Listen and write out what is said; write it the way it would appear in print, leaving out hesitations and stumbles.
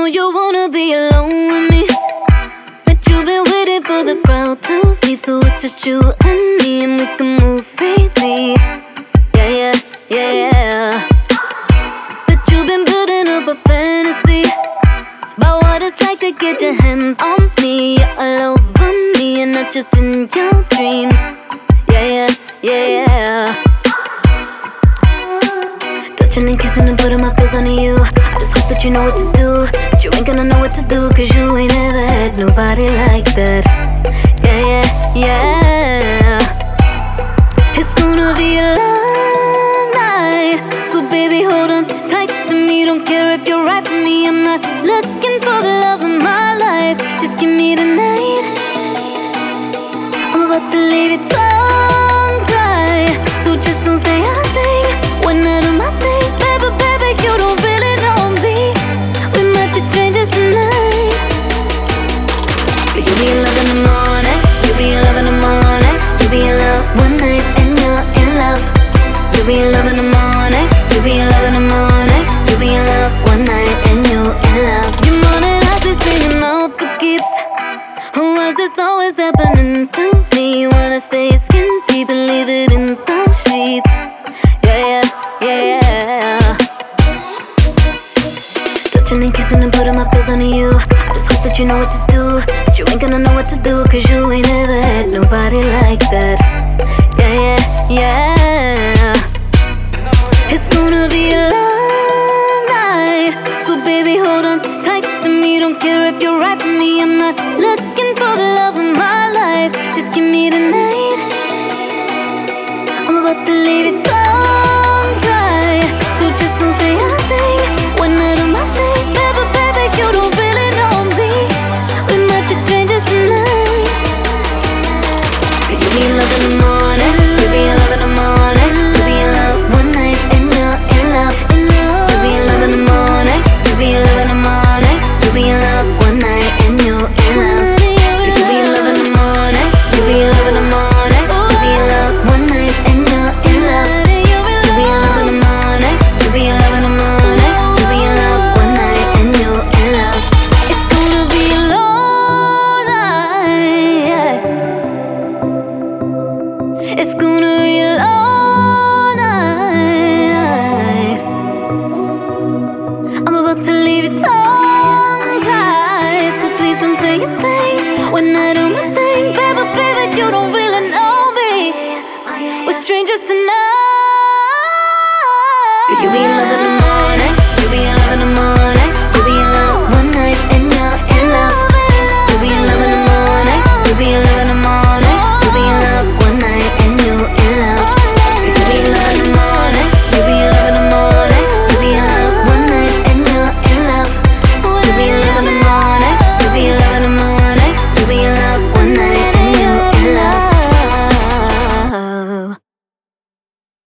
know you wanna be alone with me, but you've been waiting for the crowd to leave, so it's just you and me, and we can move freely. Yeah, yeah, yeah, yeah. But you've been building up a fantasy about what it's like to get your hands on me. You're all over me and not just in your dreams. Yeah, yeah, yeah, yeah. Touching and kissing and putting my feels onto you. I just hope that you know what to do, but you ain't gonna know what to do, cause you ain't never had nobody like that. Yeah, yeah, yeah. It's gonna be a long night, so baby hold on tight to me. Don't care if you're right for me, I'm not looking for the love of my life. Just give me the night. I'm about to leave it tongue-tied, so just don't say a thing when I do my thing. Baby, baby, you don't really know me. We might be strangers tonight, but you'll be in love in the morning. You'll be in love in the morning. You'll be in love one night and you're in love. You'll be in love in the morning. You'll be in love in the morning. You'll be in love one night and you're in love. You're more than likely screaming out for keeps. Why is this always happening to me? Wanna stay skin deep and leave it in the sheets. Yeah, yeah, yeah, yeah. Touching and kissing and putting my feels onto you. I just hope that you know what to do, but you ain't gonna know what to do, cause you ain't never had nobody like that. Yeah, yeah, yeah. It's gonna be a long night, so baby hold on tight to me. Don't care if you're right for me, I'm not looking for the love of my life. Just give me the night. I'm about to leave it